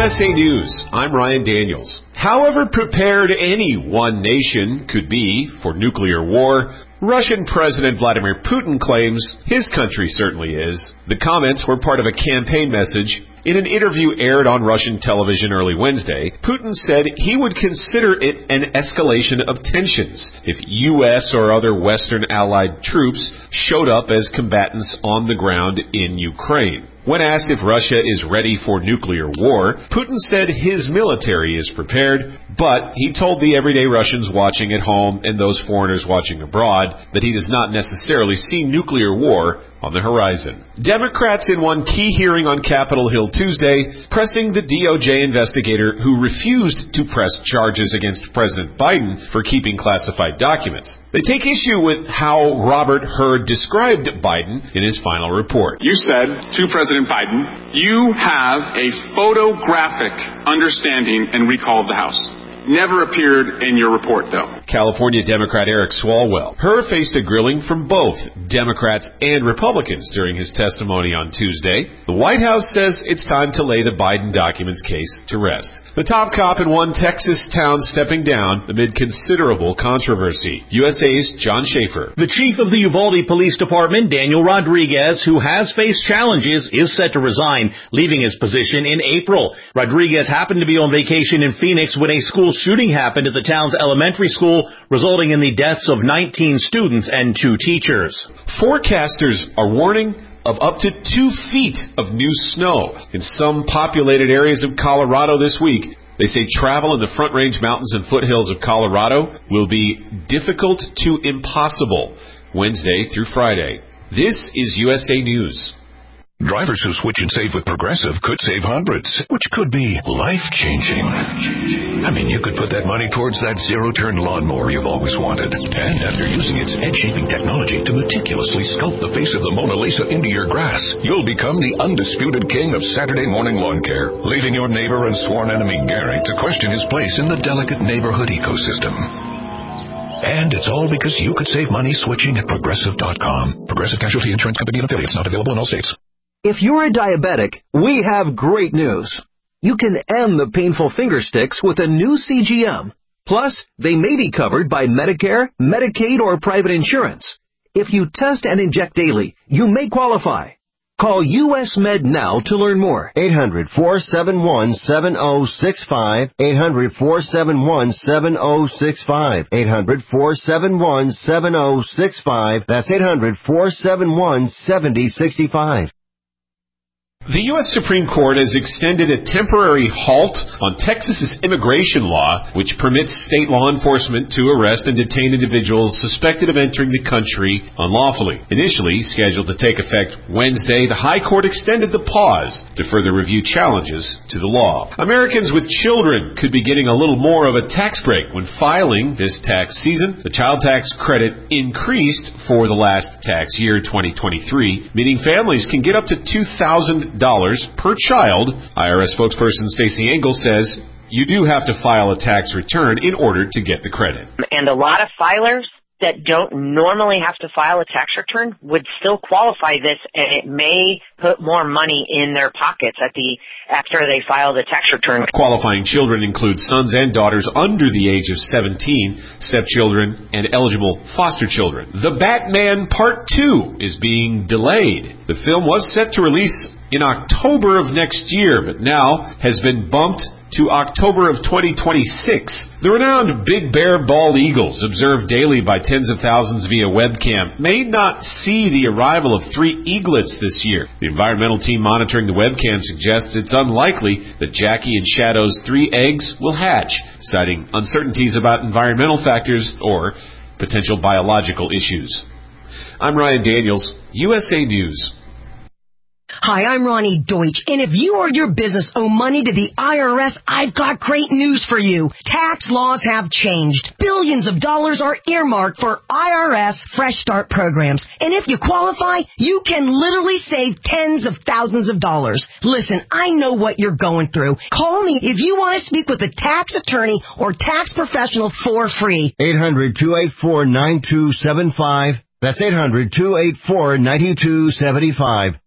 USA News, I'm Ryan Daniels. However prepared any one nation could be for nuclear war, Russian President Vladimir Putin claims his country certainly is. The comments were part of a campaign message. In an interview aired on Russian television early Wednesday, Putin said he would consider it an escalation of tensions if U.S. or other Western allied troops showed up as combatants on the ground in Ukraine. When asked if Russia is ready for nuclear war, Putin said his military is prepared, but he told the everyday Russians watching at home and those foreigners watching abroad that he does not necessarily see nuclear war on the horizon. Democrats in one key hearing on Capitol Hill Tuesday pressing the DOJ investigator who refused to press charges against President Biden for keeping classified documents. They take issue with how Robert Hur described Biden in his final report. You said to President Biden, you have a photographic understanding and recall of the House. Never appeared in your report, though. California Democrat Eric Swalwell. Hur faced a grilling from both Democrats and Republicans during his testimony on Tuesday. The White House says it's time to lay the Biden documents case to rest. The top cop in one Texas town stepping down amid considerable controversy. USA's John Schaefer. The chief of the Uvalde Police Department, Daniel Rodriguez, who has faced challenges, is set to resign, leaving his position in April. Rodriguez happened to be on vacation in Phoenix when a school shooting happened at the town's elementary school, resulting in the deaths of 19 students and 2 teachers. Forecasters are warning of up to 2 feet of new snow in some populated areas of Colorado this week. They say travel in the Front Range Mountains and foothills of Colorado will be difficult to impossible Wednesday through Friday. This is USA News. Drivers who switch and save with Progressive could save hundreds, which could be life-changing. I mean, you could put that money towards that zero-turn lawnmower you've always wanted. And after using its edge-shaping technology to meticulously sculpt the face of the Mona Lisa into your grass, you'll become the undisputed king of Saturday morning lawn care, leaving your neighbor and sworn enemy Gary to question his place in the delicate neighborhood ecosystem. And it's all because you could save money switching at Progressive.com. Progressive Casualty Insurance Company and affiliates, not available in all states. If you're a diabetic, we have great news. You can end the painful finger sticks with a new CGM. Plus, they may be covered by Medicare, Medicaid, or private insurance. If you test and inject daily, you may qualify. Call US Med now to learn more. 800-471-7065. 800-471-7065. 800-471-7065. That's 800-471-7065. The U.S. Supreme Court has extended a temporary halt on Texas's immigration law, which permits state law enforcement to arrest and detain individuals suspected of entering the country unlawfully. Initially scheduled to take effect Wednesday, the High Court extended the pause to further review challenges to the law. Americans with children could be getting a little more of a tax break when filing this tax season. The child tax credit increased for the last tax year, 2023, meaning families can get up to $2,000 per child. IRS spokesperson Stacey Engel says you do have to file a tax return in order to get the credit. And a lot of filers that don't normally have to file a tax return would still qualify this, and it may put more money in their pockets after they file the tax return. Qualifying children include sons and daughters under the age of 17, stepchildren, and eligible foster children. The Batman Part 2 is being delayed. The film was set to release in October of next year, but now has been bumped to October of 2026. The renowned Big Bear bald eagles, observed daily by tens of thousands via webcam, may not see the arrival of 3 eaglets this year. The environmental team monitoring the webcam suggests it's unlikely that Jackie and Shadow's 3 eggs will hatch, citing uncertainties about environmental factors or potential biological issues. I'm Ryan Daniels, USA News. Hi, I'm Ronnie Deutsch, and if you or your business owe money to the IRS, I've got great news for you. Tax laws have changed. Billions of dollars are earmarked for IRS Fresh Start programs, and if you qualify, you can literally save tens of thousands of dollars. Listen, I know what you're going through. Call me if you want to speak with a tax attorney or tax professional for free. 800-284-9275. That's 800-284-9275.